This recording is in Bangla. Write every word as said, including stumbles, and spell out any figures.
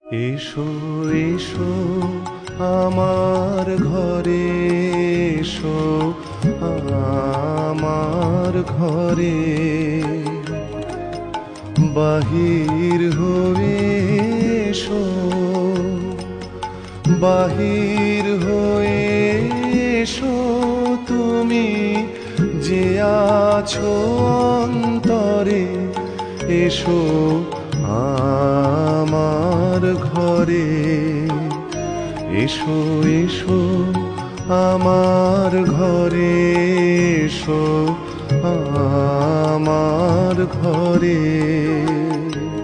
এসো এসো আমার ঘরে, এসো আমার ঘরে, বাহির হয়ে এসো, বাহির হয়ে এসো তুমি যে আছো অন্তরে, এসো আমার ঘরে। এসো এসো আমার ঘরে, এসো আমার ঘরে।